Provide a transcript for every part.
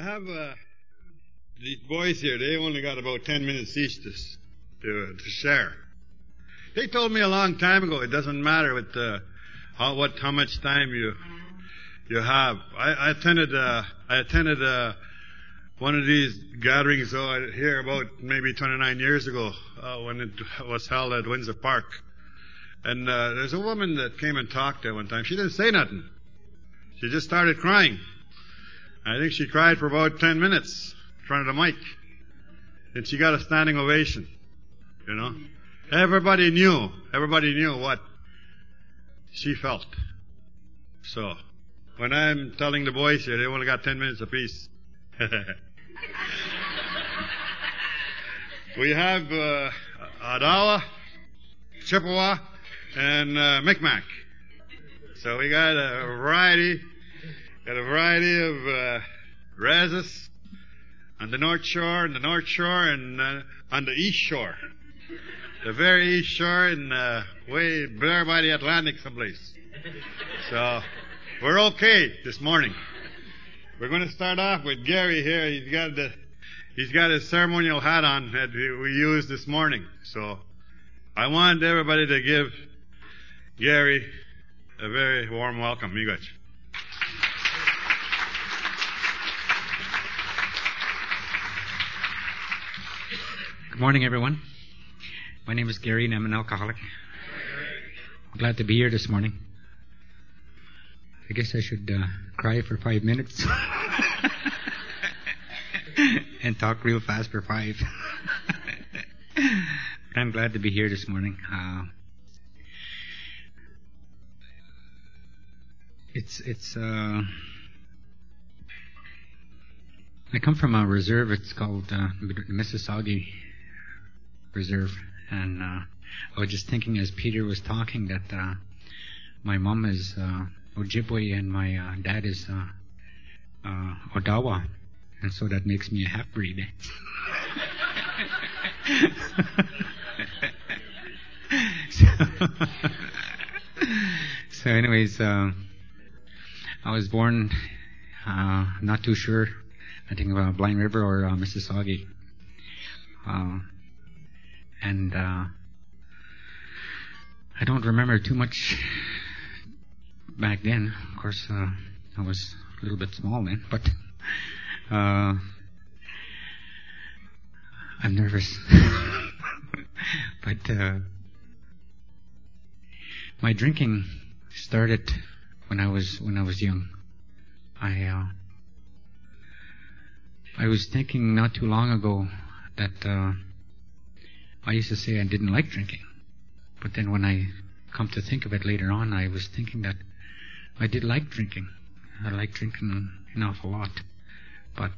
have these boys here. They only got about 10 minutes each to share. They told me a long time ago it doesn't matter with how much time you have. I attended one of these gatherings here about maybe 29 years ago when it was held at Windsor Park. And there's a woman that came and talked there one time. She didn't say nothing. She just started crying. I think she cried for about 10 minutes in front of the mic. And she got a standing ovation. You know? Everybody knew what she felt. So, when I'm telling the boys here, they only got 10 minutes apiece. We have Odawa, Chippewa, and Micmac. So we got a variety of races on the North Shore, and on the East Shore. The very East Shore and way there by the Atlantic someplace. So we're okay this morning. We're going to start off with Gary here. He's got his ceremonial hat on that we used this morning. So I want everybody to give Gary a very warm welcome. Miigwech. Good morning, everyone. My name is Gary, and I'm an alcoholic. I'm glad to be here this morning. I guess I should cry for 5 minutes and talk real fast for 5. But I'm glad to be here this morning. I come from a reserve. It's called the Mississauga Reserve, and I was just thinking as Peter was talking that my mom is Ojibwe and my dad is Odawa, and so that makes me a half-breed. So anyways, I was born not too sure. I think about Blind River or Mississauga. And I don't remember too much back then. Of course, I was a little bit small then, but I'm nervous. But my drinking started when I was young. I was thinking not too long ago that I used to say I didn't like drinking. But then when I come to think of it later on, I was thinking that I did like drinking. I liked drinking an awful lot. But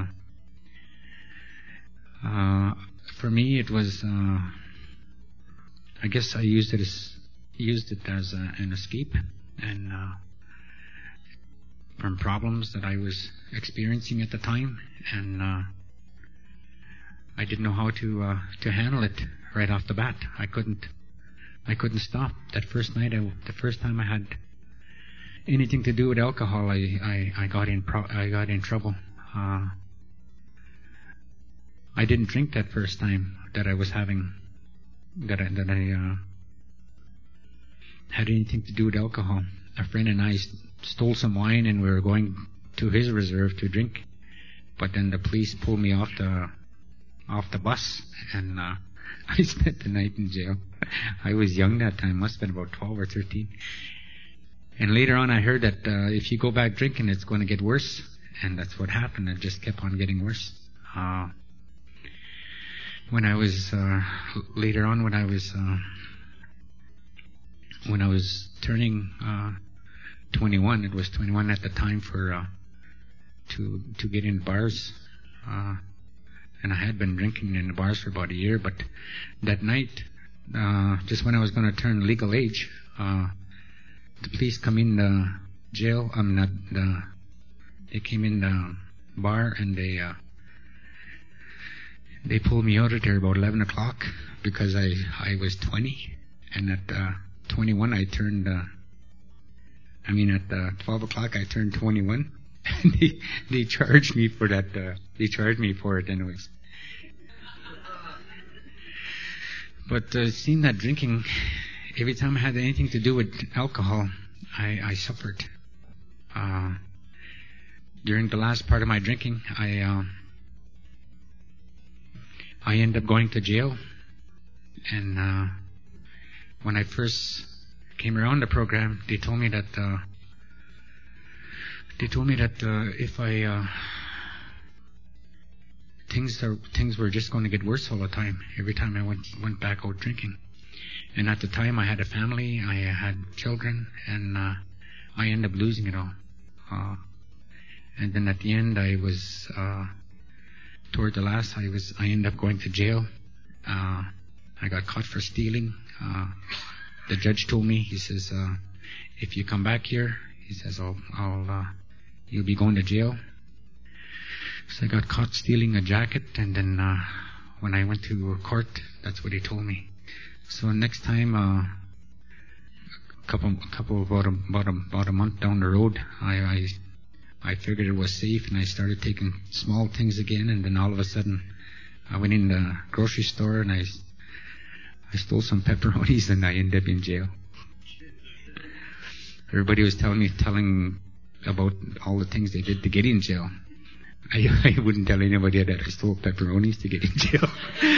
for me it was, I guess I used it as an escape and from problems that I was experiencing at the time, and I didn't know how to handle it right off the bat. I couldn't stop. That first night, the first time I had anything to do with alcohol, I got in trouble. I didn't drink that first time that I was having that I had anything to do with alcohol. A friend and I stole some wine, and we were going to his reserve to drink. But then the police pulled me off the bus, and I spent the night in jail. I was young that time, must have been about 12 or 13. And later on I heard that if you go back drinking, it's going to get worse. And that's what happened. It just kept on getting worse. When I was later on, when I was turning 21, it was 21 at the time for to get in bars, and I had been drinking in the bars for about a year. But that night, just when I was going to turn legal age, the police come in the jail. They came in the bar, and they pulled me out of there about 11 o'clock because I was 20, and at 21 I turned. At 12 o'clock I turned 21, They charged me for that. They charged me for it anyways. But seeing that drinking, every time I had anything to do with alcohol, I suffered. During the last part of my drinking, I ended up going to jail. And when I first came around the program, they told me that if I things were just going to get worse all the time. Every time I went back out drinking. And at the time, I had a family, I had children, and I ended up losing it all. And then at the end, I was toward the last, I ended up going to jail. I got caught for stealing. The judge told me, he says, if you come back here, he says, you'll be going to jail. So I got caught stealing a jacket, and then when I went to court, that's what he told me. So next time, about a month down the road, I figured it was safe, and I started taking small things again, and then all of a sudden, I went in the grocery store and I stole some pepperonis, and I ended up in jail. Everybody was telling about all the things they did to get in jail. I wouldn't tell anybody that I stole pepperonis to get in jail.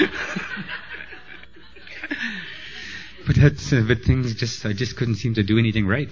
But things I just couldn't seem to do anything right.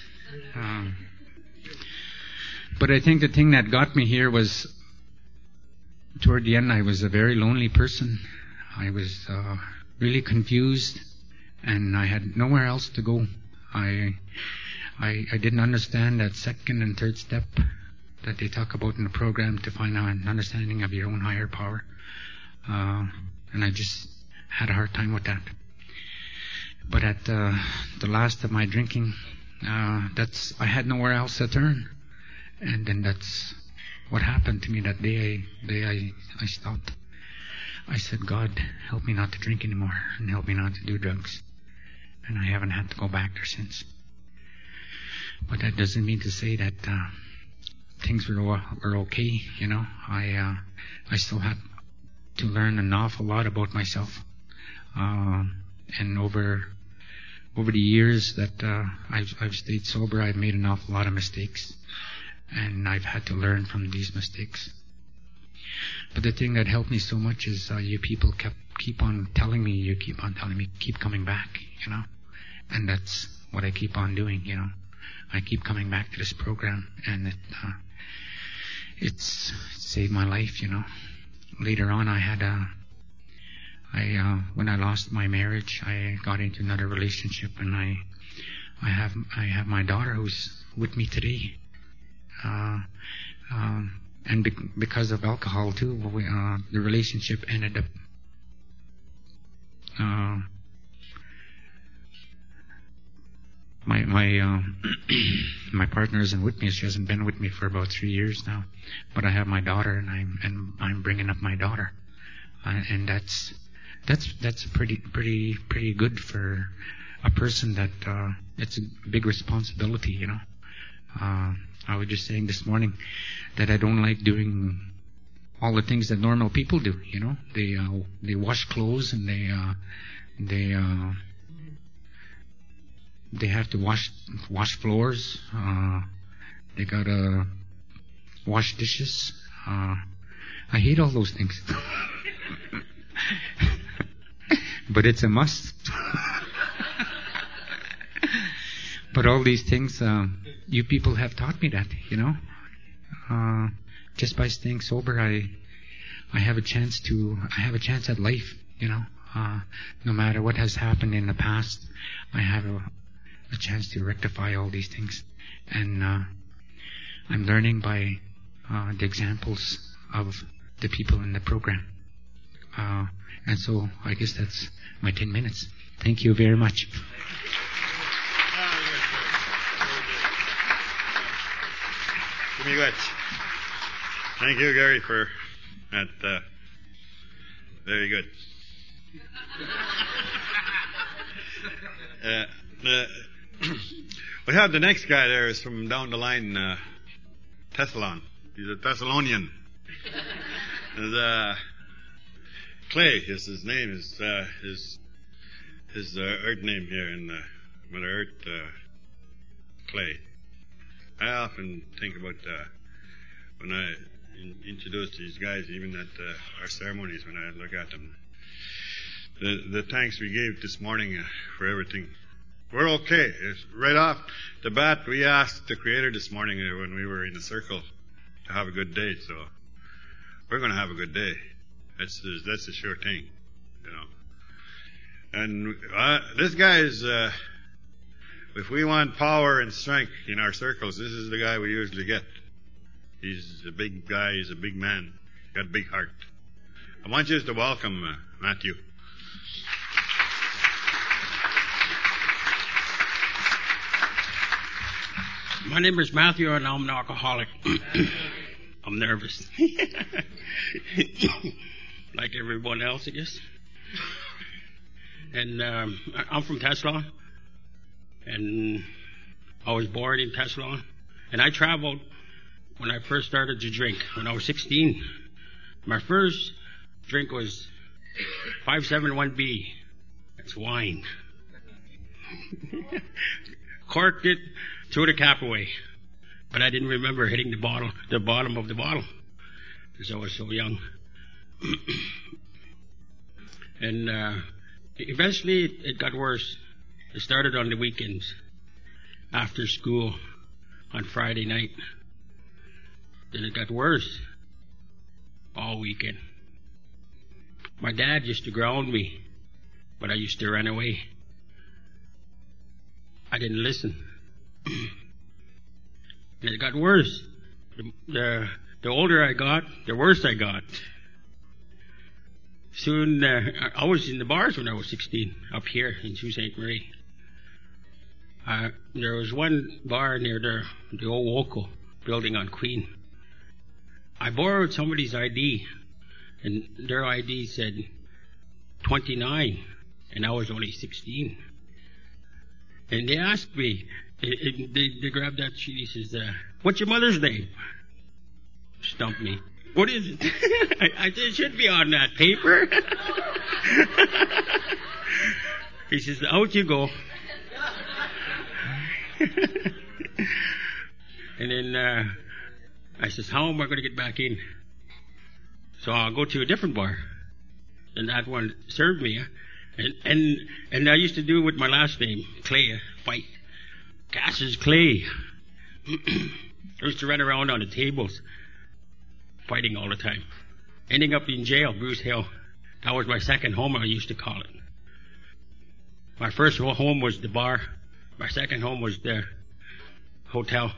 But I think the thing that got me here was, toward the end, I was a very lonely person. I was really confused, and I had nowhere else to go. I didn't understand that second and third step that they talk about in the program to find out an understanding of your own higher power. And I just had a hard time with that. But at the last of my drinking, I had nowhere else to turn. And then that's what happened to me that day. I stopped. I said, God, help me not to drink anymore, and help me not to do drugs. And I haven't had to go back there since. But that doesn't mean to say that things were okay, you know. I still had to learn an awful lot about myself. And over the years that I've stayed sober, I've made an awful lot of mistakes. And I've had to learn from these mistakes. But the thing that helped me so much is you people keep on telling me, keep coming back, you know. And that's what I keep on doing, you know. I keep coming back to this program, and it's saved my life, you know. Later on, when I lost my marriage, I got into another relationship, and I have my daughter who's with me today. And because of alcohol too, the relationship ended up my partner isn't with me. She hasn't been with me for about 3 years now. But I have my daughter, and I'm bringing up my daughter, and that's pretty good for a person that it's a big responsibility, you know. I was just saying this morning that I don't like doing all the things that normal people do, you know. They wash clothes, and they have to wash floors. They gotta wash dishes. I hate all those things. But it's a must. But all these things, you people have taught me that, you know. Just by staying sober, I have a chance at life, you know. No matter what has happened in the past, I have a chance to rectify all these things. And I'm learning by the examples of the people in the program. And so I guess that's my 10 minutes. Thank you very much. Thank you, Gary, for that. Very good. We have the next guy there is from down the line. Thessalon. He's a Thessalonian. And, Clay is his name. His Earth name here in Mother Earth, Clay. I often think about when I introduce these guys, even at our ceremonies, when I look at them. The thanks we gave this morning for everything. We're okay. Right off the bat, we asked the Creator this morning when we were in the circle to have a good day. So we're going to have a good day. That's a sure thing, you know. And this guy is, if we want power and strength in our circles, this is the guy we usually get. He's a big guy. He's a big man. Got a big heart. I want you to welcome Matthew. My name is Matthew, and I'm an alcoholic. I'm nervous. Like everyone else, I guess. And I'm from Thessalon. And I was born in Thessalon. And I traveled when I first started to drink, when I was 16. My first drink was 571B. That's wine. Corked it, threw the cap away. But I didn't remember hitting the bottom of the bottle, because I was so young. And eventually it got worse. It started on the weekends, after school, on Friday night. Then it got worse all weekend. My dad used to ground me, but I used to run away. I didn't listen. And it got worse. The older I got, the worse I got. Soon, I was in the bars when I was 16, up here in Sault Ste. Marie. There was one bar near the old Woco building on Queen. I borrowed somebody's ID, and their ID said 29, and I was only 16. And they asked me, they grabbed that sheet, he says, what's your mother's name? Stumped me. What is it? I said, it should be on that paper. He says, out you go. And then I says, how am I going to get back in? So I'll go to a different bar. And that one served me. And I used to do it with my last name, Clay, fight. Cassius Clay. I used to run around on the tables, fighting all the time. Ending up in jail, Bruce Hill. That was my second home, I used to call it. My first home was the bar. My second home was the hotel.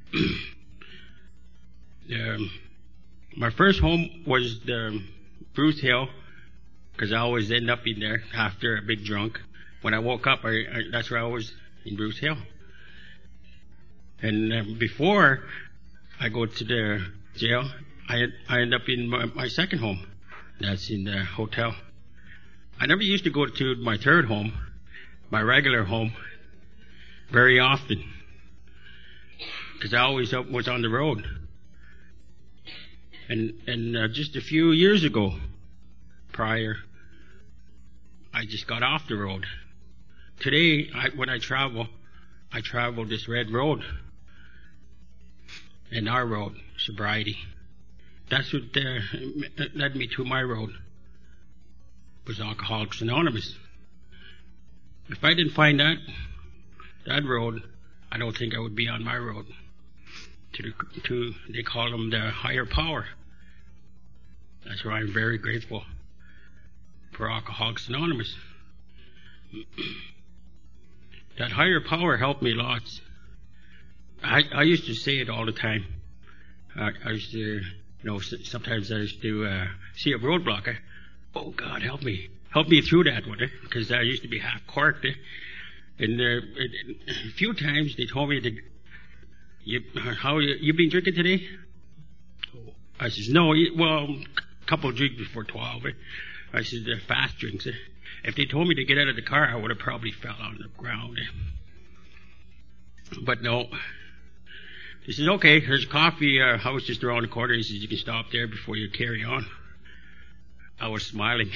My first home was the Bruce Hill, because I always end up in there after a big drunk. When I woke up, that's where I was, in Bruce Hill. And before I go to the jail, I end up in my second home. That's in the hotel. I never used to go to my third home, my regular home, very often, because I always was on the road. And just a few years ago, prior, I just got off the road. Today, when I travel this red road. And our road, sobriety. That's what led me to my road, was Alcoholics Anonymous. If I didn't find that road, I don't think I would be on my road. They call them the higher power. That's why I'm very grateful for Alcoholics Anonymous. That higher power helped me lots. I used to say it all the time. I used to, sometimes I used to see a roadblock. Oh God, help me through that one, because I used to be half corked. And a few times they told me, how you been drinking today? I says, no, well, a couple of drinks before 12. I said, they're fast drinks. If they told me to get out of the car, I would have probably fell on the ground. But no. He says, okay, there's a coffee house just around the corner. He says, you can stop there before you carry on. I was smiling.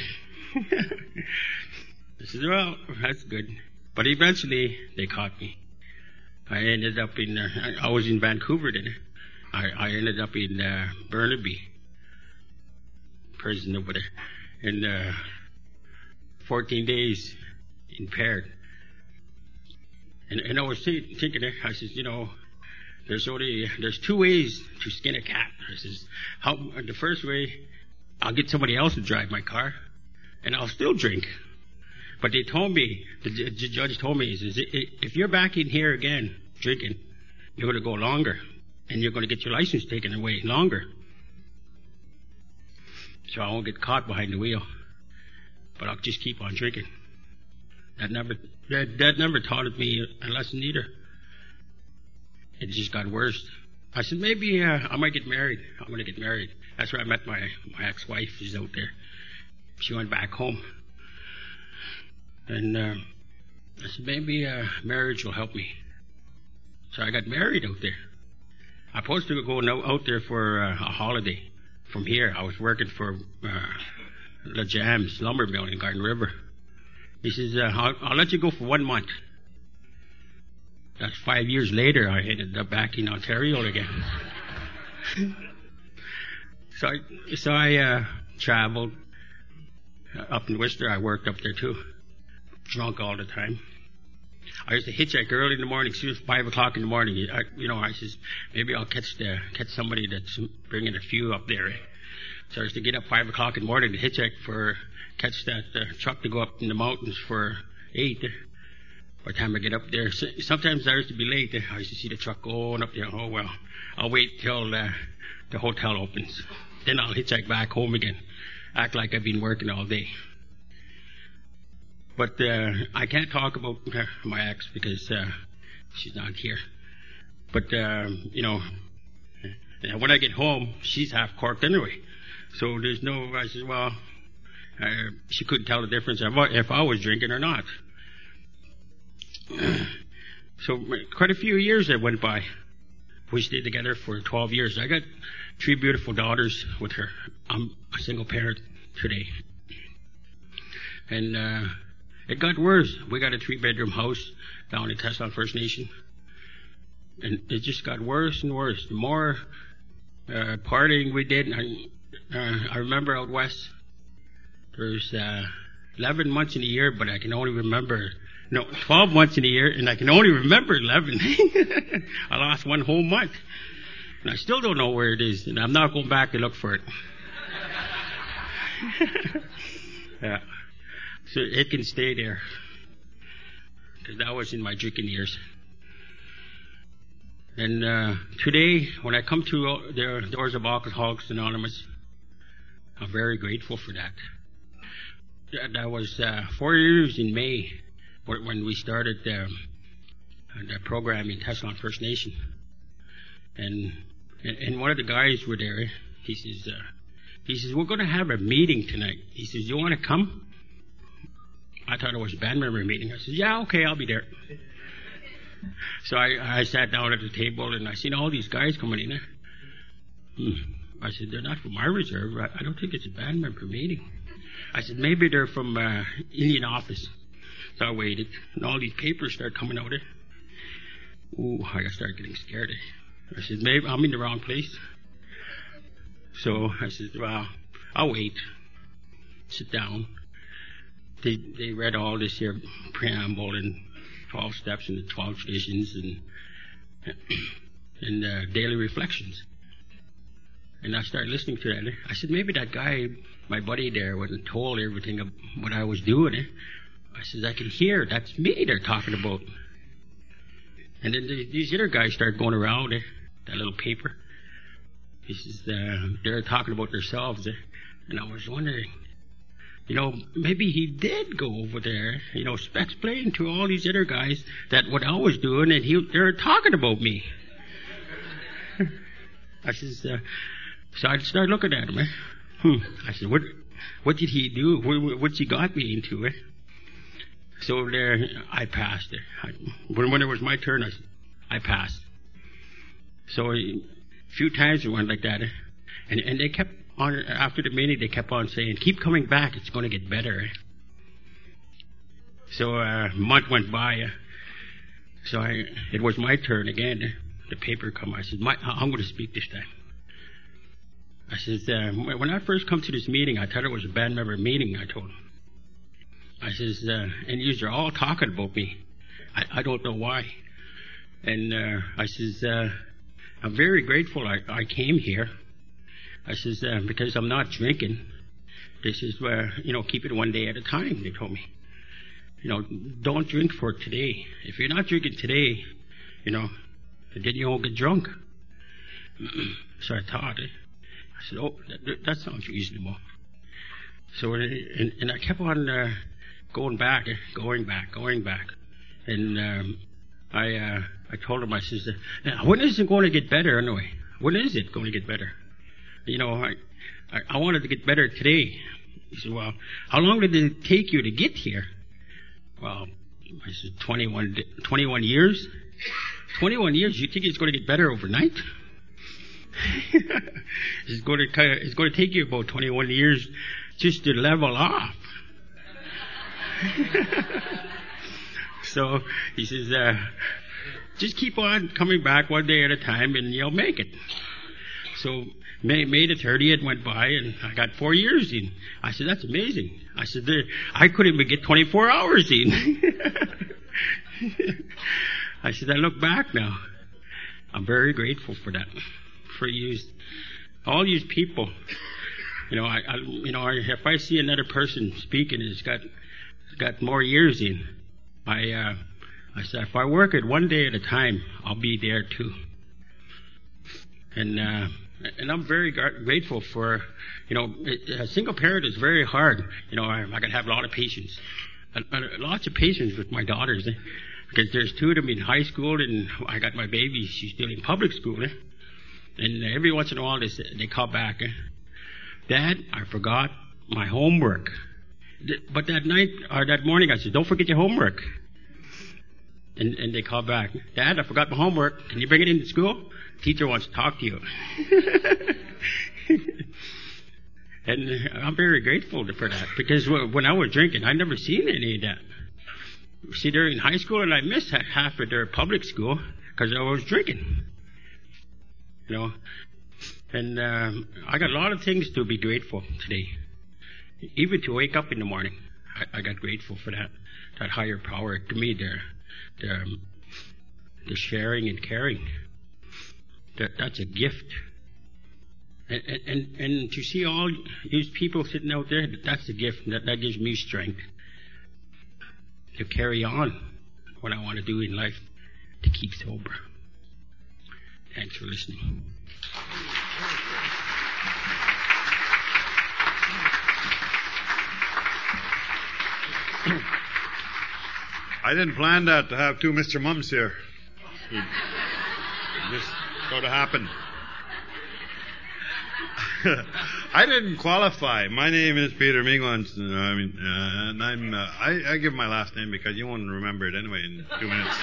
I said, well, that's good. But eventually, they caught me. I ended up in, I was in Vancouver then. I ended up in Burnaby prison over there. And 14 days impaired. And I was thinking, I says, there's two ways to skin a cat. I says, the first way, I'll get somebody else to drive my car, and I'll still drink. But they told me, the judge told me, he says, if you're back in here again drinking, you're going to go longer, and you're going to get your license taken away longer. So I won't get caught behind the wheel, but I'll just keep on drinking. That never taught me a lesson either. It just got worse. I said, maybe I might get married. I'm going to get married. That's where I met my ex-wife. She's out there. She went back home. And I said, maybe marriage will help me. So I got married out there. I was supposed to go out there for a holiday. From here, I was working for La Jam's lumber mill in Garden River. He says, I'll let you go for 1 month. That's 5 years later, I ended up back in Ontario again. So I traveled up in Worcester. I worked up there too. Drunk all the time. I used to hitchhike early in the morning, soon as 5 o'clock in the morning. I says, maybe I'll catch somebody that's bringing a few up there. So I used to get up 5 o'clock in the morning to hitchhike catch that truck to go up in the mountains for 8. By the time I get up there, sometimes I used to be late. I used to see the truck going up there. Oh, well, I'll wait till the hotel opens. Then I'll hitchhike back home again. Act like I've been working all day. But I can't talk about my ex because she's not here. But, when I get home, she's half corked anyway. So there's no, I said, well, she couldn't tell the difference if I was drinking or not. So quite a few years that went by. We stayed together for 12 years. I got 3 beautiful daughters with her. I'm a single parent today. And it got worse. We got a 3-bedroom house down in Tesla First Nation. And it just got worse and worse. The more partying we did, I remember out west, there's 11 months in a year, but I can only remember 12 months in a year, and I can only remember 11. I lost 1 whole month. And I still don't know where it is, and I'm not going back to look for it. Yeah. So it can stay there. Because that was in my drinking years. And today, when I come to the doors of Alcoholics Anonymous, I'm very grateful for that. That was 4 years in May when we started the program in Tesla First Nation. And one of the guys were there. He says, we're going to have a meeting tonight. He says, you want to come? I thought it was a band member meeting. I said, yeah, okay, I'll be there. So I sat down at the table and I seen all these guys coming in there. I said, they're not from our reserve. I don't think it's a band member meeting. I said, maybe they're from Indian office. So I waited, and all these papers started coming out there. Ooh, I started getting scared. I said, maybe I'm in the wrong place. So I said, well, I'll wait. Sit down. They read all this here preamble and 12 steps and the 12 traditions and daily reflections. And I started listening to that. I said, maybe that guy, my buddy there, wasn't told everything of what I was doing. I said, I can hear. That's me they're talking about. And then these other guys started going around that little paper. He says, they're talking about themselves. And I was wondering, maybe he did go over there, explain to all these other guys that what I was doing, and they're talking about me. I says, so I started looking at him. I said, what did he do? What's he got me into? So there, I passed. When it was my turn, I passed. So a few times we went like that. And they kept on, after the meeting, they kept on saying, keep coming back, it's going to get better. So a month went by. So it was my turn again. The paper come. I said, I'm going to speak this time. I says, when I first come to this meeting, I thought it was a band member meeting, I told him. I says, and you're all talking about me. I don't know why. And I says, I'm very grateful I came here. I says, because I'm not drinking. They says, keep it one day at a time, they told me. Don't drink for today. If you're not drinking today, then you won't get drunk. So I thought, I said, oh, that sounds reasonable. So, and I kept on going back. And I told him, I says, when is it going to get better anyway? When is it going to get better? I wanted to get better today. He said, well, how long did it take you to get here? Well, I said, 21 years. 21 years? You think it's going to get better overnight? It's going to take you about 21 years just to level off. So he says, just keep on coming back one day at a time and you'll make it. So May the 30th went by and I got 4 years in. I said, that's amazing. I said, I couldn't even get 24 hours in. I said, I look back now. I'm very grateful for that. For you, all you people. If I see another person speaking and it's got more years in, I said, if I work it one day at a time, I'll be there too. And I'm very grateful for, a single parent is very hard. I can have a lot of patience. Lots of patience with my daughters. Because there's two of them in high school and I got my baby, she's still in public school. And every once in a while they call back. Dad, I forgot my homework. But that night, or that morning, I said, don't forget your homework. And they call back, Dad, I forgot my homework. Can you bring it into school? Teacher wants to talk to you. And I'm very grateful for that. Because when I was drinking, I never seen any of that. See, they're in high school, and I missed half of their public school because I was drinking. And I got a lot of things to be grateful today. Even to wake up in the morning, I got grateful for that higher power. To me, the sharing and caring. That's a gift. And to see all these people sitting out there, that's a gift. That gives me strength to carry on what I want to do in life, to keep sober. Thanks for listening. I didn't plan that to have two Mr. Mums here. It just sort of happened. I didn't qualify. My name is Peter Mingons, and I give my last name because you won't remember it anyway in 2 minutes.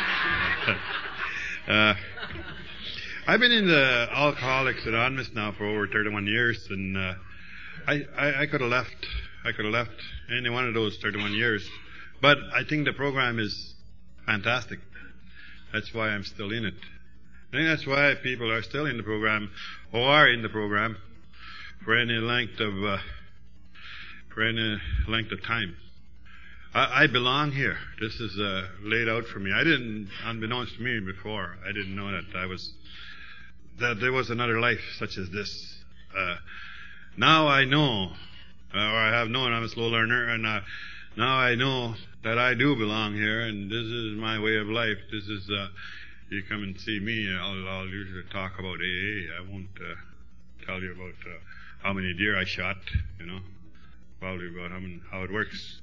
I've been in the Alcoholics Anonymous now for over 31 years, and I could have left. I could have left any one of those 31 years, but I think the program is fantastic. That's why I'm still in it. I think that's why people are still in the program, or are in the program, for any length of time. I belong here. This is laid out for me. I didn't, unbeknownst to me before, I didn't know that there was another life such as this. Now I know, or I have known. I'm a slow learner, and now I know that I do belong here, and this is my way of life. This is. You come and see me, I'll usually talk about AA. I won't tell you about how many deer I shot, probably about how it works.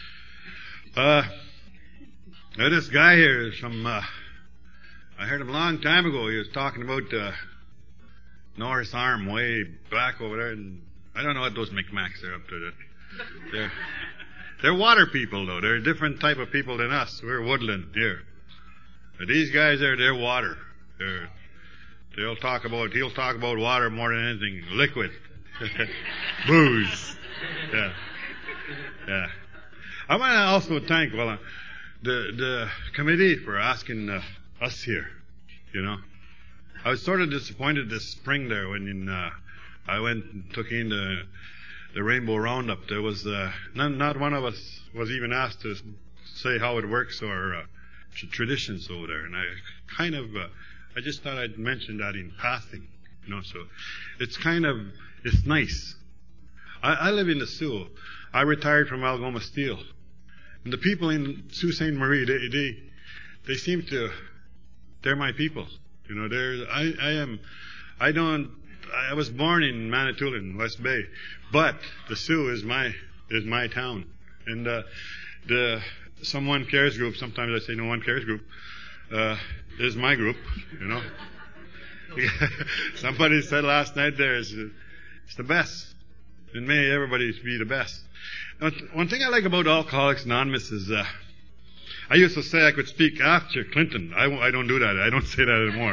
This guy here is I heard him a long time ago. He was talking about Norris Arm way back over there, and I don't know what those Micmacs are up to. They're water people, though. They're a different type of people than us. We're woodland here. But these guys they're water. he'll talk about water more than anything. Liquid. Booze. Yeah. Yeah. I want to also thank, the committee for asking us here, you know. I was sort of disappointed this spring there when I went and took in the Rainbow Roundup. There was not one of us was even asked to say how it works or traditions over there. And I just thought I'd mention that in passing, you know. So it's nice. I live in the Soo. I retired from Algoma Steel. And the people in Sault Ste. Marie, they seem to, they're my people. You know, I was born in Manitoulin, West Bay, but the Soo is my town. And the Some One Cares group, sometimes I say No One Cares group, is my group, you know. Somebody said last night it's the best. And may everybody be the best. One thing I like about Alcoholics Anonymous is I used to say I could speak after Clinton. I don't do that. I don't say that anymore.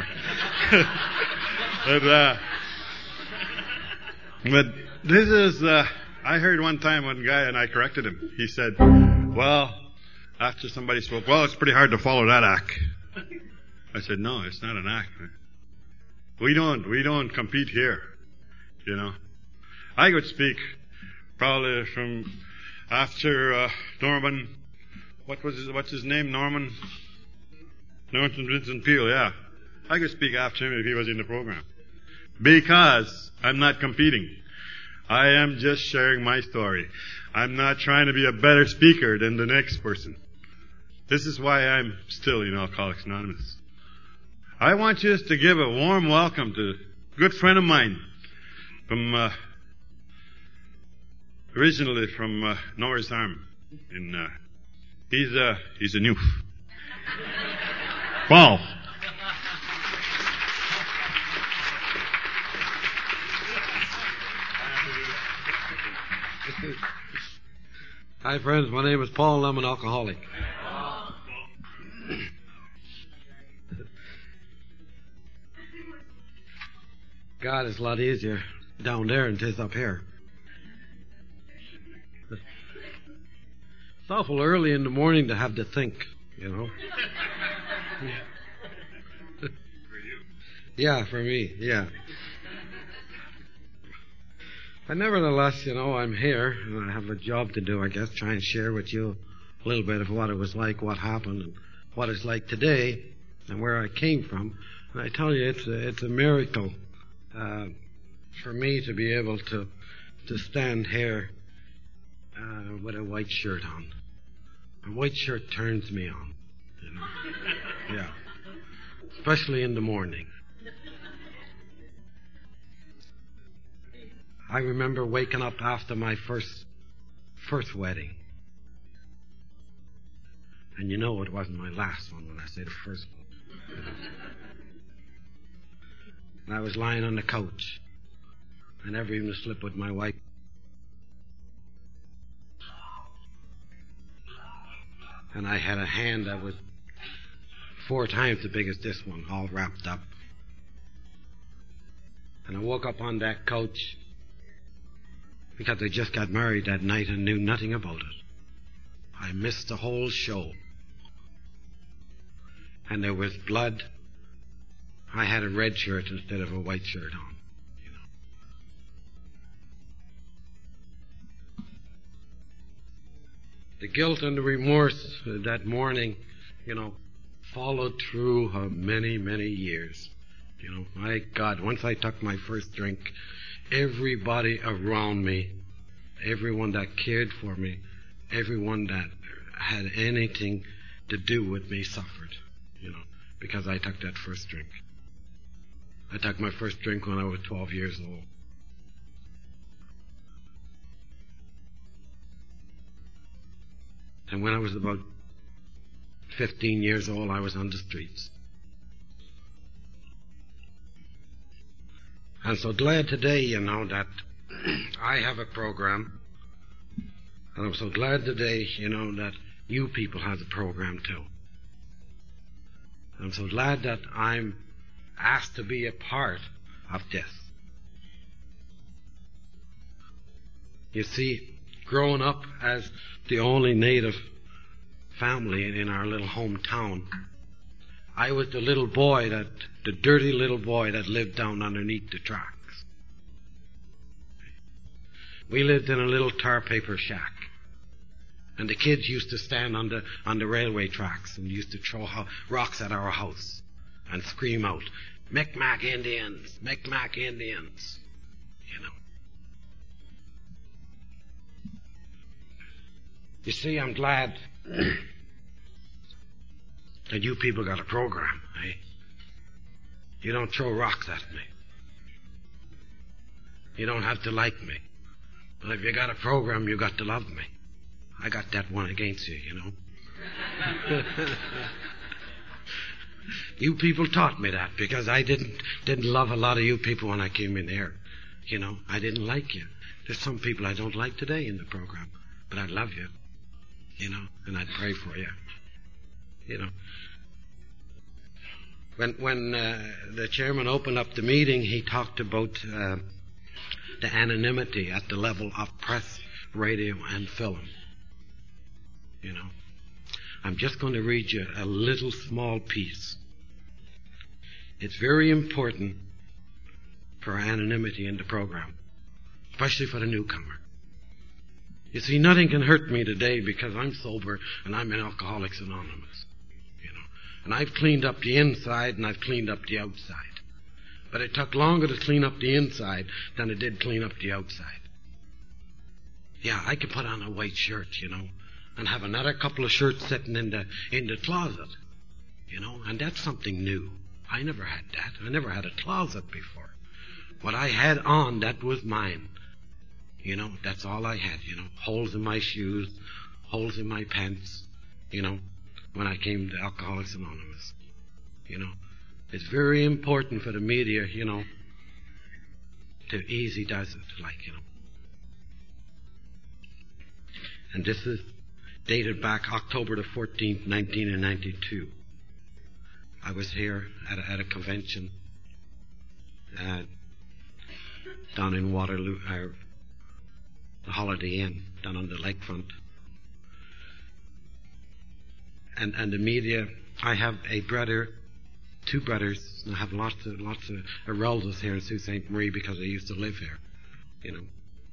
But this is, I heard one time one guy, and I corrected him. He said, well, after somebody spoke, well, it's pretty hard to follow that act. I said, no, it's not an act. We don't compete here, you know. I could speak probably from after Norman, what's his name, Norman Vincent Peale, yeah. I could speak after him if he was in the program. Because I'm not competing. I am just sharing my story. I'm not trying to be a better speaker than the next person. This is why I'm still in Alcoholics Anonymous. I want you to give a warm welcome to a good friend of mine from originally from Norris Arm. He's a new. Paul. Hi, friends. My name is Paul, and I'm an alcoholic. God, it's a lot easier down there than it is up here. It's awful early in the morning to have to think, you know. Yeah, for me, yeah. But nevertheless, I'm here, and I have a job to do, I guess, try and share with you a little bit of what it was like, what happened, and what it's like today, and where I came from. And I tell you, it's a miracle for me to be able to stand here with a white shirt on. A white shirt turns me on, Yeah. Especially in the morning. I remember waking up after my first wedding. And it wasn't my last one when I say the first one. And I was lying on the couch. I never even slept with my wife. And I had a hand that was 4 times as big as this one, all wrapped up. And I woke up on that couch because I just got married that night and knew nothing about it. I missed the whole show. And there was blood. I had a red shirt instead of a white shirt on. The guilt and the remorse that morning, followed through many, many years. My God, once I took my first drink, everybody around me, everyone that cared for me, everyone that had anything to do with me suffered, because I took that first drink. I took my first drink when I was 12 years old. And when I was about 15 years old, I was on the streets. I'm so glad today, that I have a program. And I'm so glad today, that you people have the program too. I'm so glad that I'm asked to be a part of this. You see, growing up as the only native family in our little hometown, I was the dirty little boy that lived down underneath the tracks. We lived in a little tar paper shack. And the kids used to stand on the railway tracks and used to throw rocks at our house and scream out, "Micmac Indians, Micmac Indians," you know. You see, I'm glad that you people got a program, eh? You don't throw rocks at me. You don't have to like me. But if you got a program, you got to love me. I got that one against you, you know. You people taught me that because I didn't love a lot of you people when I came in here. You know, I didn't like you. There's some people I don't like today in the program, but I love you. You know, and I'd pray for you. You know. When the chairman opened up the meeting, he talked about the anonymity at the level of press, radio, and film. You know, I'm just going to read you a little small piece. It's very important for anonymity in the program, especially for the newcomer. You see, nothing can hurt me today because I'm sober and I'm in Alcoholics Anonymous. You know, and I've cleaned up the inside and I've cleaned up the outside. But it took longer to clean up the inside than it did clean up the outside. Yeah, I could put on a white shirt, you know, and have another couple of shirts sitting in the closet, you know, and that's something new. I never had that. I never had a closet before. What I had on, that was mine. You know, that's all I had, you know, holes in my shoes, holes in my pants, you know, when I came to Alcoholics Anonymous. You know, it's very important for the media, you know, to easy does it, like, you know. And this is dated back October the 14th, 1992. I was here at a convention down in Waterloo, the Holiday Inn down on the lakefront. And the media, I have a brother, two brothers, and I have lots of relatives here in Sault Ste. Marie because I used to live here, you know.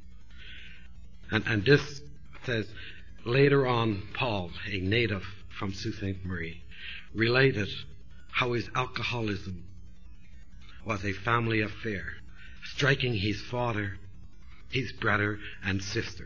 And this says, later on, Paul, a native from Sault Ste. Marie, related how his alcoholism was a family affair, striking his father, his brother, and sister.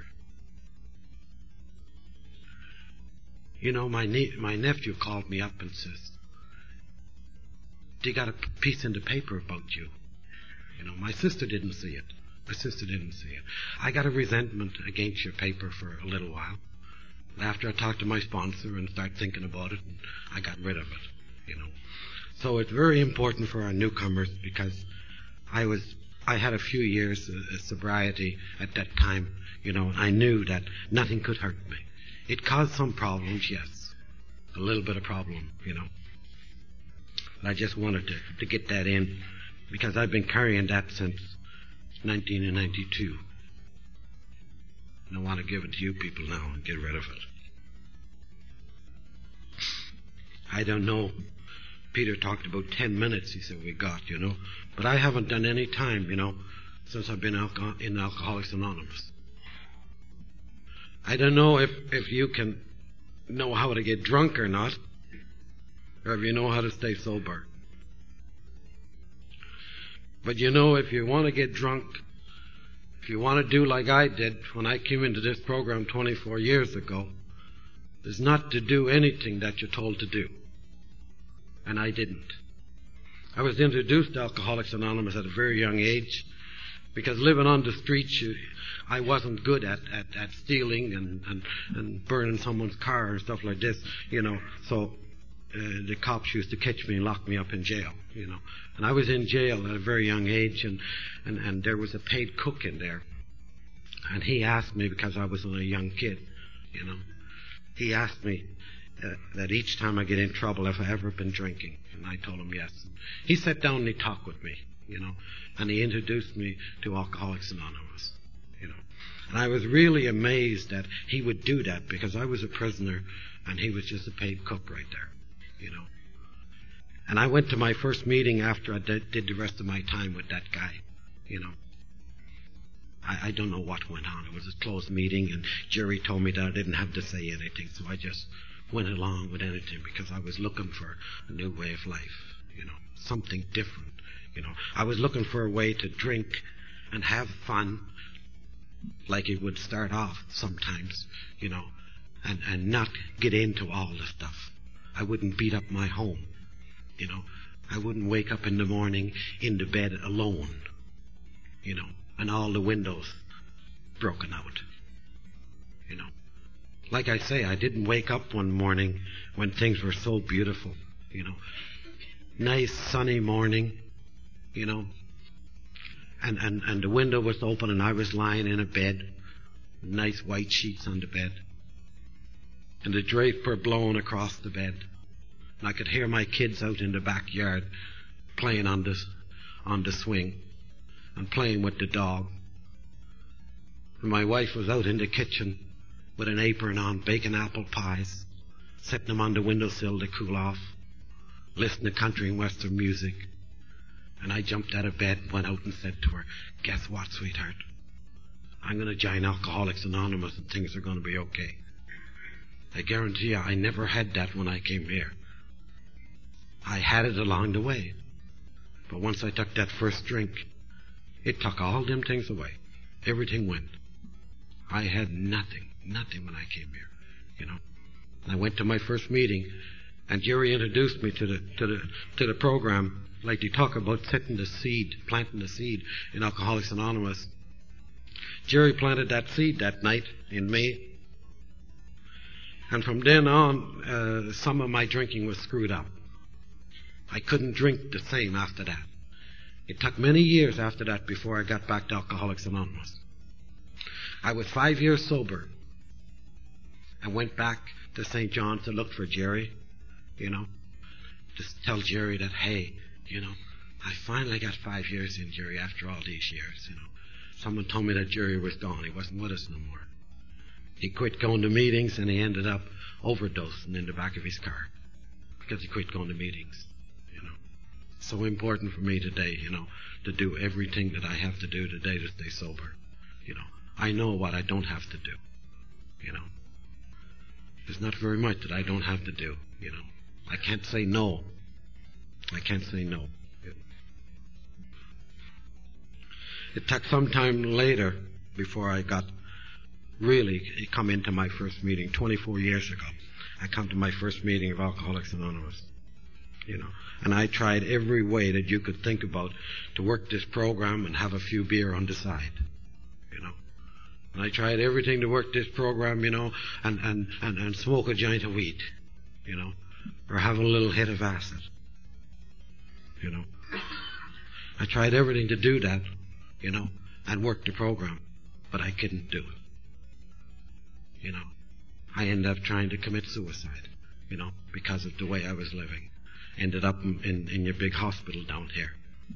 You know, my nephew called me up and says, "They got a piece in the paper about you." You know, my sister didn't see it. I got a resentment against your paper for a little while. After I talked to my sponsor and started thinking about it, and I got rid of it, you know. So it's very important for our newcomers because I had a few years of sobriety at that time, you know, and I knew that nothing could hurt me. It caused some problems, yes, a little bit of problem, you know. But I just wanted to get that in because I've been carrying that since 1992. And I want to give it to you people now and get rid of it. I don't know. Peter talked about 10 minutes, he said, we got, you know. But I haven't done any time, you know, since I've been in Alcoholics Anonymous. I don't know if you can know how to get drunk or not, or if you know how to stay sober. But you know, if you want to get drunk, if you want to do like I did when I came into this program 24 years ago, is not to do anything that you're told to do. And I didn't. I was introduced to Alcoholics Anonymous at a very young age because living on the streets, I wasn't good at stealing and burning someone's car and stuff like this, you know. So the cops used to catch me and lock me up in jail, you know. And I was in jail at a very young age, and there was a paid cook in there. And he asked me, because I was a young kid, you know, he asked me, that each time I get in trouble, have I ever been drinking? And I told him yes. He sat down and he talked with me, and he introduced me to Alcoholics Anonymous, And I was really amazed that he would do that, because I was a prisoner and he was just a paid cook right there, And I went to my first meeting after I did the rest of my time with that guy, I don't know what went on. It was a closed meeting, and Jerry told me that I didn't have to say anything, so I just went along with anything because I was looking for a new way of life, something different, I was looking for a way to drink and have fun like it would start off sometimes, and not get into all the stuff. I wouldn't beat up my home, I wouldn't wake up in the morning in the bed alone, and all the windows broken out, Like I say, I didn't wake up one morning when things were so beautiful, Nice sunny morning, and the window was open and I was lying in a bed, nice white sheets on the bed, and the drape were blowing across the bed, and I could hear my kids out in the backyard playing on the swing and playing with the dog. And my wife was out in the kitchen with an apron on, baking apple pies, setting them on the windowsill to cool off, listening to country and western music. And I jumped out of bed and went out and said to her, "Guess what, sweetheart? I'm going to join Alcoholics Anonymous and things are going to be okay." I guarantee you I never had that when I came here. I had it along the way. But once I took that first drink, it took all them things away. Everything went. I had nothing when I came here, And I went to my first meeting, and Jerry introduced me to the program. Like they talk about planting the seed in Alcoholics Anonymous. Jerry planted that seed that night in me. And from then on, some of my drinking was screwed up. I couldn't drink the same after that. It took many years after that before I got back to Alcoholics Anonymous. I was 5 years sober. I went back to St. John's to look for Jerry, just tell Jerry that, hey, I finally got 5 years in, Jerry, after all these years, Someone told me that Jerry was gone. He wasn't with us no more. He quit going to meetings, and he ended up overdosing in the back of his car because he quit going to meetings, So important for me today, to do everything that I have to do today to stay sober. I know what I don't have to do, There's not very much that I don't have to do, I can't say no. It took some time later before I got really come into my first meeting. 24 years ago, I come to my first meeting of Alcoholics Anonymous, and I tried every way that you could think about to work this program and have a few beer on the side, And I tried everything to work this program, and smoke a joint of weed, or have a little hit of acid, I tried everything to do that, and work the program, but I couldn't do it, I ended up trying to commit suicide, because of the way I was living. Ended up in your big hospital down here,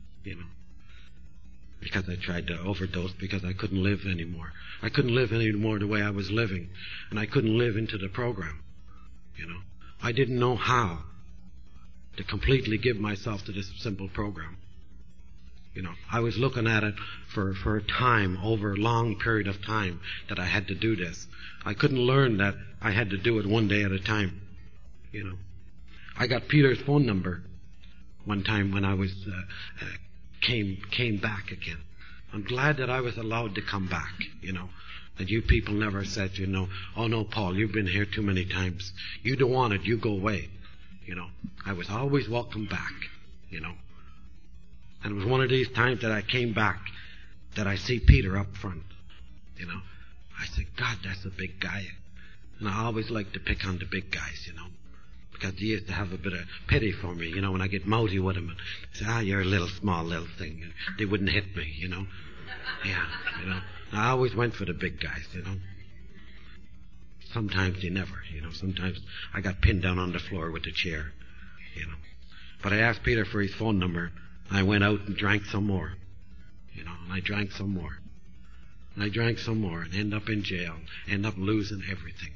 because I tried to overdose because I couldn't live anymore. I couldn't live anymore the way I was living, and I couldn't live into the program, I didn't know how to completely give myself to this simple program. I was looking at it for a time, over a long period of time, that I had to do this. I couldn't learn that I had to do it one day at a time, I got Peter's phone number one time when I was came back again. I'm glad that I was allowed to come back, that you people never said, "Oh no, Paul, you've been here too many times. You don't want it, you go away." I was always welcome back, And it was one of these times that I came back that I see Peter up front, I said, "God, that's a big guy." And I always like to pick on the big guys, because they used to have a bit of pity for me, when I get mouthy with them and say, "You're a little small little thing." And they wouldn't hit me, Yeah, I always went for the big guys, sometimes you never, Sometimes I got pinned down on the floor with the chair, But I asked Peter for his phone number. I went out and drank some more, and I drank some more. And I drank some more and end up in jail, end up losing everything,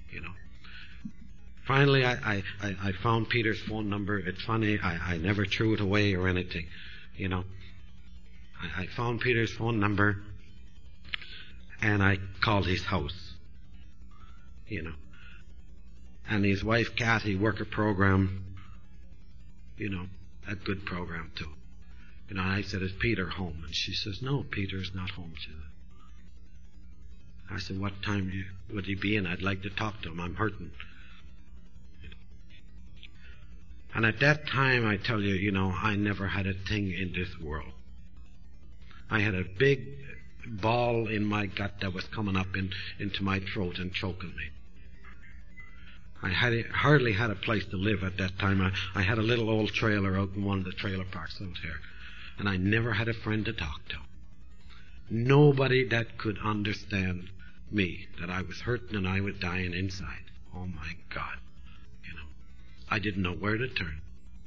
Finally, I found Peter's phone number. It's funny, I never threw it away or anything, I found Peter's phone number, and I called his house, And his wife, Kathy, work a program, a good program too. And I said, is Peter home? And she says, no, Peter's not home. She said. I said, what time would he be in? I'd like to talk to him. I'm hurting. And at that time, I tell you, I never had a thing in this world. I had a big ball in my gut that was coming up into my throat and choking me. I hardly had a place to live at that time. I had a little old trailer out in one of the trailer parks out here. And I never had a friend to talk to. Nobody that could understand me, that I was hurting and I was dying inside. Oh, my God. I didn't know where to turn,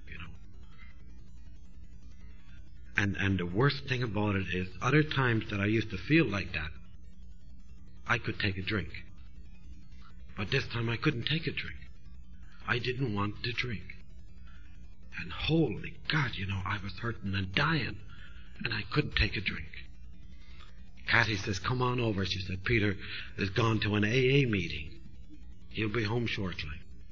And the worst thing about it is, other times that I used to feel like that, I could take a drink. But this time I couldn't take a drink. I didn't want to drink. And holy God, I was hurting and dying, and I couldn't take a drink. Kathy says, come on over. She said, Peter has gone to an AA meeting. He'll be home shortly.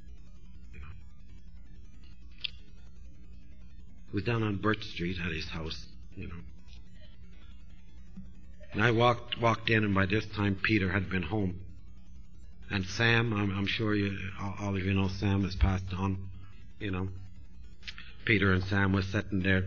He was down on Birch Street at his house, And I walked in, and by this time Peter had been home. And Sam, I'm sure all of you know Sam has passed on, Peter and Sam was sitting there.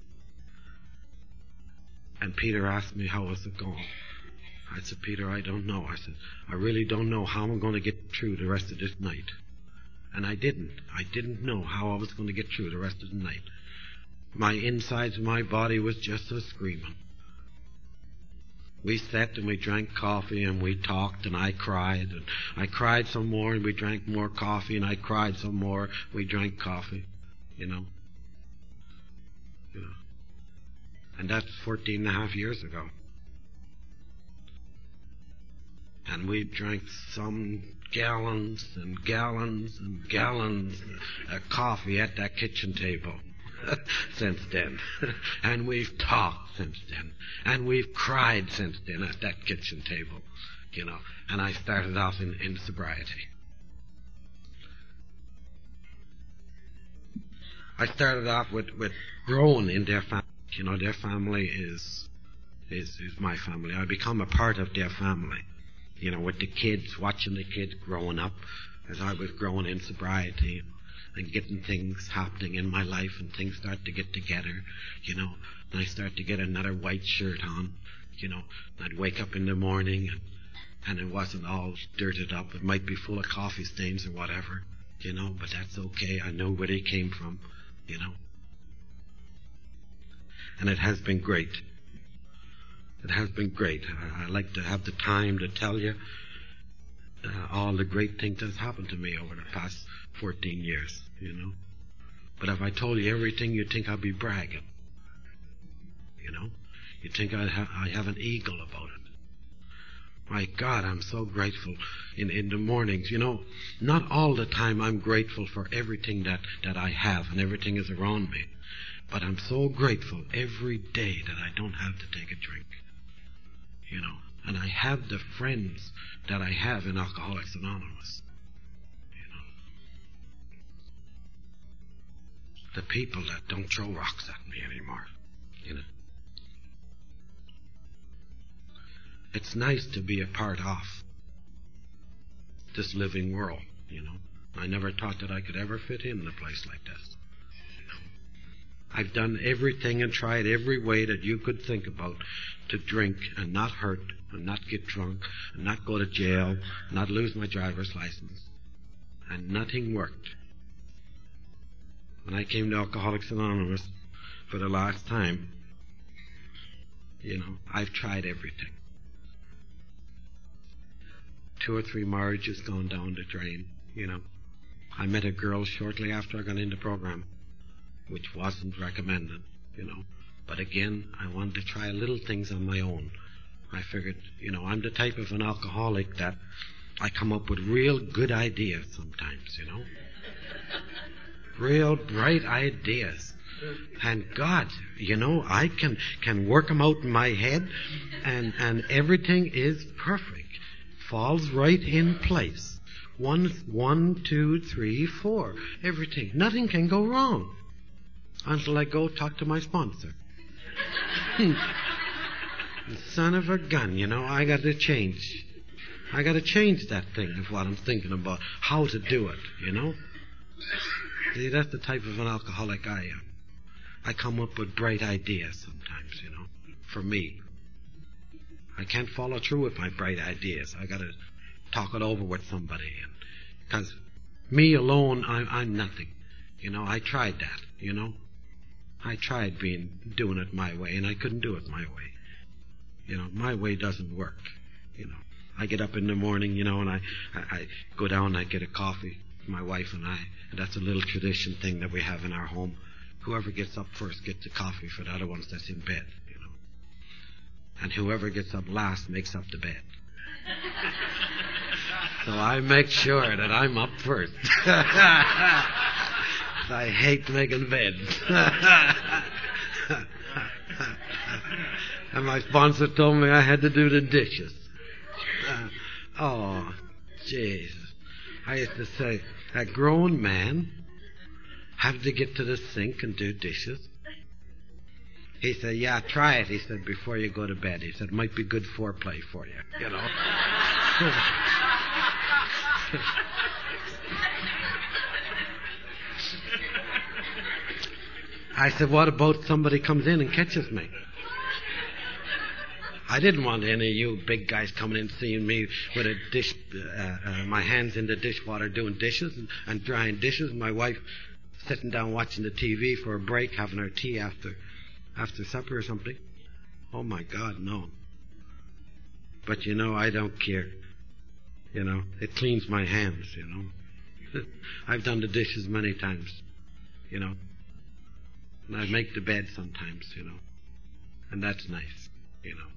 And Peter asked me, how was it going? I said, Peter, I don't know. I said, I really don't know how I'm going to get through the rest of this night. And I didn't. I didn't know how I was going to get through the rest of the night. My insides of my body was just a screaming. We sat and we drank coffee and we talked and I cried. And I cried some more and we drank more coffee and I cried some more. We drank coffee, And that's 14 and a half years ago. And we drank some gallons and gallons and gallons of coffee at that kitchen table since then. And we've talked since then. And we've cried since then at that kitchen table, And I started off in sobriety. I started off with growing in their family. Their family is my family. I become a part of their family. With the kids, watching the kids growing up as I was growing in sobriety and getting things happening in my life and things start to get together, and I start to get another white shirt on, and I'd wake up in the morning and it wasn't all dirted up. It might be full of coffee stains or whatever, but that's okay. I know where they came from, And it has been great. It has been great. I like to have the time to tell you all the great things that's happened to me over the past 14 years, But if I told you everything, you'd think I'd be bragging, You'd think I have an eagle about it. My God, I'm so grateful in the mornings. Not all the time I'm grateful for everything that I have and everything is around me. But I'm so grateful every day that I don't have to take a drink. And I have the friends that I have in Alcoholics Anonymous. The people that don't throw rocks at me anymore. It's nice to be a part of this living world, I never thought that I could ever fit in a place like this. I've done everything and tried every way that you could think about to drink and not hurt and not get drunk and not go to jail, not lose my driver's license. And nothing worked. When I came to Alcoholics Anonymous for the last time, I've tried everything. 2 or 3 marriages gone down the drain, you know. I met a girl shortly after I got into the program, which wasn't recommended, you know. But again, I wanted to try little things on my own. I figured, you know, I'm the type of an alcoholic that I come up with real good ideas sometimes, you know. Real bright ideas. And God, you know, I can work them out in my head, and everything is perfect. Falls right in place. 1, 2, 3, 4. Everything. Nothing can go wrong. Until I go talk to my sponsor. Son of a gun, you know, I got to change. I got to change that thing of what I'm thinking about. How to do it, you know. See, that's the type of an alcoholic I am. I come up with bright ideas sometimes, you know, for me. I can't follow through with my bright ideas. I got to talk it over with somebody. Because me alone, I'm nothing. You know, I tried that, you know. I tried doing it my way, and I couldn't do it my way. You know, my way doesn't work, you know. I get up in the morning, you know, and I go down and I get a coffee, my wife and I. And that's a little tradition thing that we have in our home. Whoever gets up first gets the coffee for the other ones that's in bed, you know. And whoever gets up last makes up the bed. So I make sure that I'm up first. I hate making beds. And my sponsor told me I had to do the dishes. Oh, Jesus. I used to say, a grown man have to get to the sink and do dishes. He said, yeah, try it, he said, before you go to bed. He said, might be good foreplay for you, you know. I said, what about somebody comes in and catches me? I didn't want any of you big guys coming in seeing me with a dish, my hands in the dishwater doing dishes and drying dishes. My wife sitting down watching the TV for a break, having her tea after supper or something. Oh, my God, no. But, you know, I don't care. You know, it cleans my hands, you know. I've done the dishes many times, you know. And I make the bed sometimes, you know. And that's nice, you know.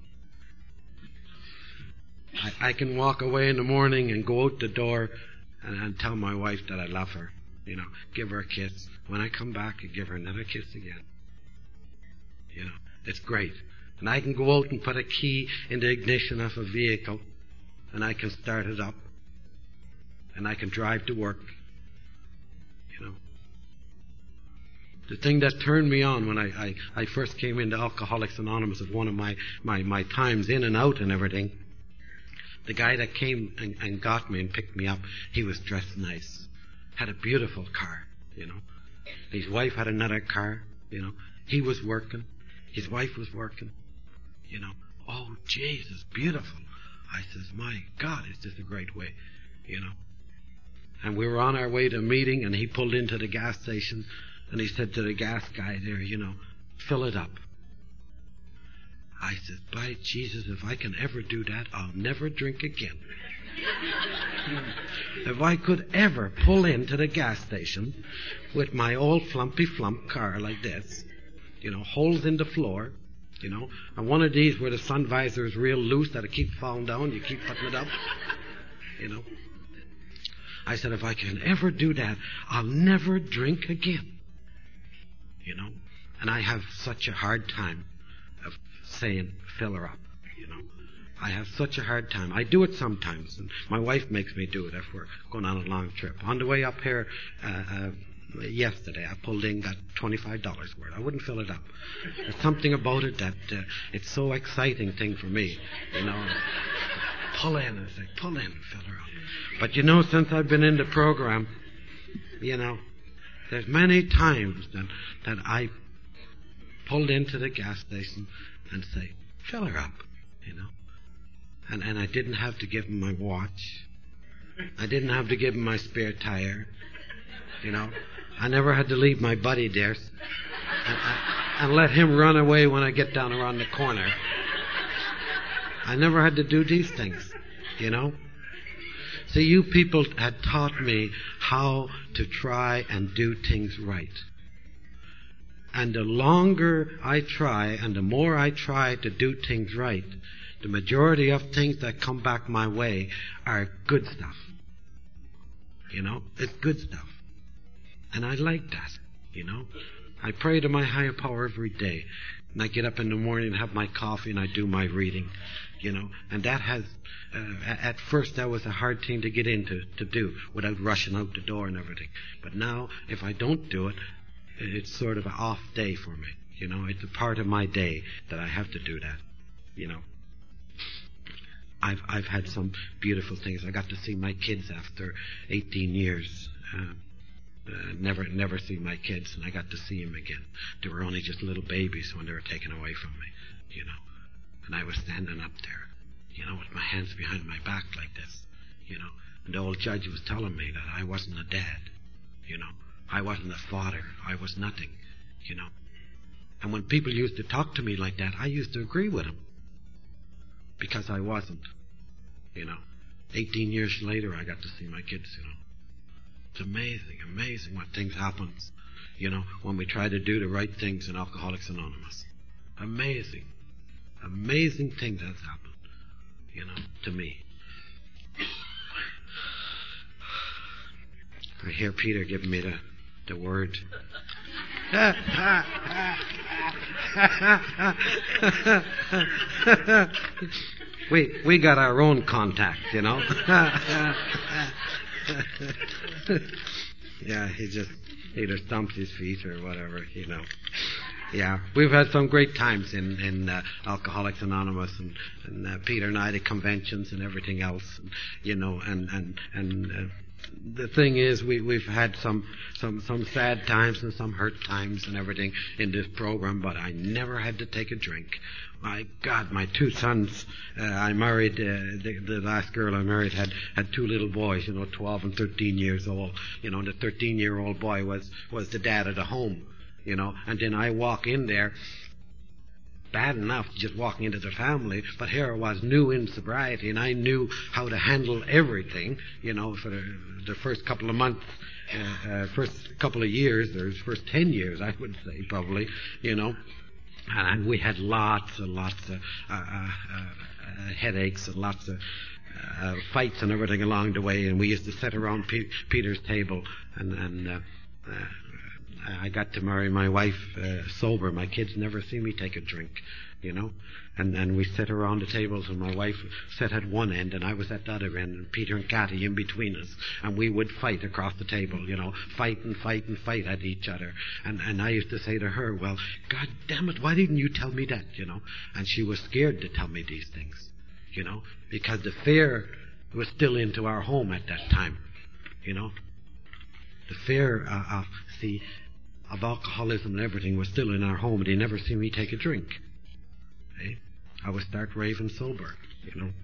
I can walk away in the morning and go out the door and tell my wife that I love her, you know, give her a kiss. When I come back, I give her another kiss again. You know, it's great. And I can go out and put a key in the ignition of a vehicle, and I can start it up, and I can drive to work, you know. The thing that turned me on when I first came into Alcoholics Anonymous at one of my times in and out and everything, the guy that came and got me and picked me up, he was dressed nice, had a beautiful car, you know. His wife had another car, you know. He was working. His wife was working, you know. Oh, Jesus, beautiful. I says, my God, is this a great way, you know. And we were on our way to a meeting, and he pulled into the gas station, and he said to the gas guy there, you know, fill it up. I said, by Jesus, if I can ever do that, I'll never drink again. If I could ever pull into the gas station with my old flumpy flump car like this, you know, holes in the floor, you know, and one of these where the sun visor is real loose that it keeps falling down, you keep putting it up, you know. I said, if I can ever do that, I'll never drink again, you know. And I have such a hard time of saying, fill her up, you know. I have such a hard time. I do it sometimes, and my wife makes me do it if we're going on a long trip. On the way up here yesterday, I pulled in, got $25 worth. I wouldn't fill it up. There's something about it that it's so exciting thing for me, you know. Pull in, I say, pull in, fill her up. But you know, since I've been in the program, you know, there's many times that I pulled into the gas station and say, fill her up, you know. And I didn't have to give him my watch. I didn't have to give him my spare tire, you know. I never had to leave my buddy there and let him run away when I get down around the corner. I never had to do these things, you know. See, you people had taught me how to try and do things right. And the longer I try and the more I try to do things right, the majority of things that come back my way are good stuff. You know, it's good stuff. And I like that, you know. I pray to my higher power every day. And I get up in the morning and have my coffee and I do my reading, you know. And that has, at first that was a hard thing to get into, to do, without rushing out the door and everything. But now, if I don't do it, it's sort of an off day for me, you know. It's a part of my day that I have to do that, you know. I've had some beautiful things. I got to see my kids after 18 years. Never see my kids, and I got to see them again. They were only just little babies when they were taken away from me, you know. And I was standing up there, you know, with my hands behind my back like this, you know. And the old judge was telling me that I wasn't a dad, you know. I wasn't a father. I was nothing, you know. And when people used to talk to me like that, I used to agree with them. Because I wasn't, you know. 18 years later, I got to see my kids, you know. It's amazing what things happen, you know, when we try to do the right things in Alcoholics Anonymous. Amazing things has happened, you know, to me. I hear Peter giving me the word. We got our own contact, you know. Yeah, he just either stumps his feet or whatever, you know. Yeah, we've had some great times in Alcoholics Anonymous, and Peter and I, the conventions and everything else, and, you know, and the thing is, we've had some sad times and some hurt times and everything in this program, but I never had to take a drink. My God, my two sons, I married, the last girl I married had two little boys, you know, 12 and 13 years old. You know, and the 13-year-old boy was the dad of the home, you know. And then I walk in there, bad enough just walking into the family, but here I was new in sobriety, and I knew how to handle everything, you know, for the first couple of months, first couple of years, or first 10 years, I would say, probably, you know. And we had lots and lots of headaches and lots of fights and everything along the way. And we used to sit around Peter's table, and I got to marry my wife sober. My kids never see me take a drink, you know. And we sat around the tables, and my wife sat at one end, and I was at the other end, and Peter and Kathy in between us. And we would fight across the table, you know, fight at each other. And I used to say to her, well, God damn it, why didn't you tell me that, you know? And she was scared to tell me these things, you know, because the fear was still into our home at that time, you know. The fear of alcoholism and everything was still in our home, and they never see me take a drink. Eh? I would start raving sober, you know.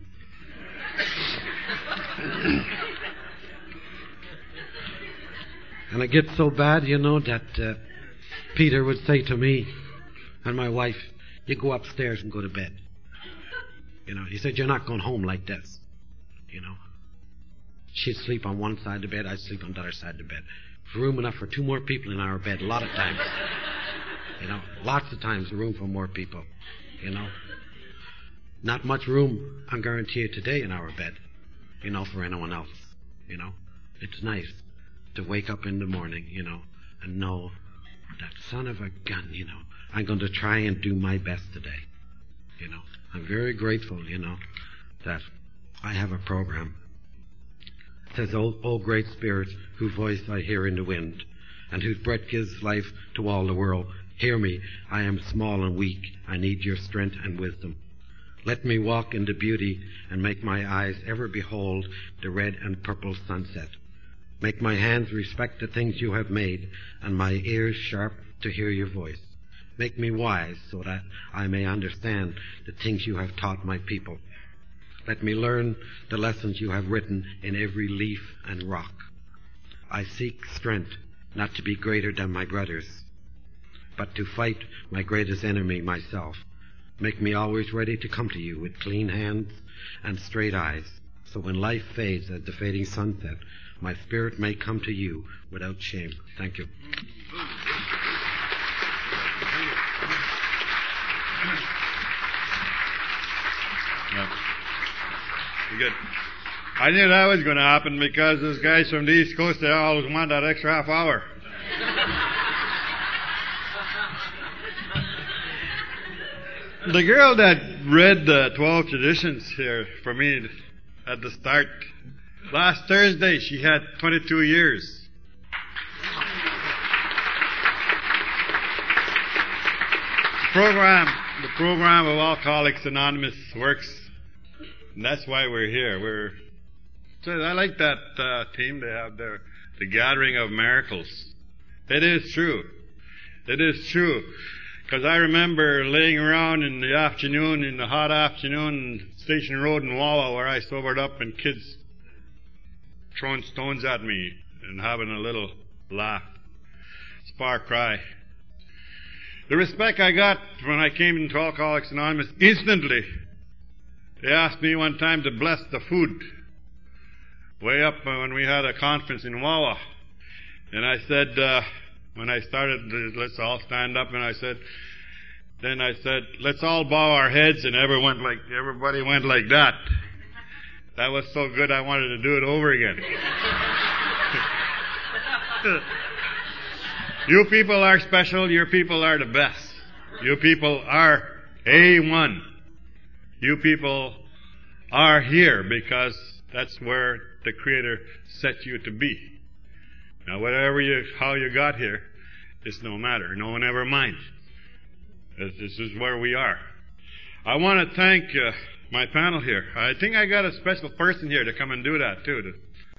And it gets so bad, you know, that Peter would say to me and my wife, you go upstairs and go to bed. You know, he said, you're not going home like this, you know. She'd sleep on one side of the bed, I'd sleep on the other side of the bed. Room enough for two more people in our bed, a lot of times. You know, lots of times room for more people, you know. Not much room, I guarantee you, today in our bed, you know, for anyone else, you know. It's nice to wake up in the morning, you know, and know that son of a gun, you know, I'm going to try and do my best today, you know. I'm very grateful, you know, that I have a program. It says, O great Spirit, whose voice I hear in the wind, and whose breath gives life to all the world, hear me, I am small and weak, I need your strength and wisdom. Let me walk in the beauty and make my eyes ever behold the red and purple sunset. Make my hands respect the things you have made, and my ears sharp to hear your voice. Make me wise so that I may understand the things you have taught my people. Let me learn the lessons you have written in every leaf and rock. I seek strength not to be greater than my brothers, but to fight my greatest enemy, myself. Make me always ready to come to you with clean hands and straight eyes, so when life fades at the fading sunset, my spirit may come to you without shame. Thank you. Yeah. Good. I knew that was going to happen because those guys from the East Coast, they always want that extra half hour. The girl that read the 12 traditions here for me at the start, last Thursday she had 22 years. The program of Alcoholics Anonymous works, and that's why we're here. So I like that team. They have the gathering of miracles. It is true. It is true. Because I remember laying around in the afternoon, in the hot afternoon, Station Road in Wawa, where I sobered up, and kids throwing stones at me and having a little laugh. Spark cry. The respect I got when I came into Alcoholics Anonymous, instantly, they asked me one time to bless the food. Way up when we had a conference in Wawa. And I said, when I started, let's all stand up, and I said, let's all bow our heads, and everybody went like that. That was so good I wanted to do it over again. You people are special. Your people are the best. You people are A1. You people are here because that's where the Creator set you to be. Now, how you got here, it's no matter. No one ever minds. This is where we are. I want to thank my panel here. I think I got a special person here to come and do that, too, to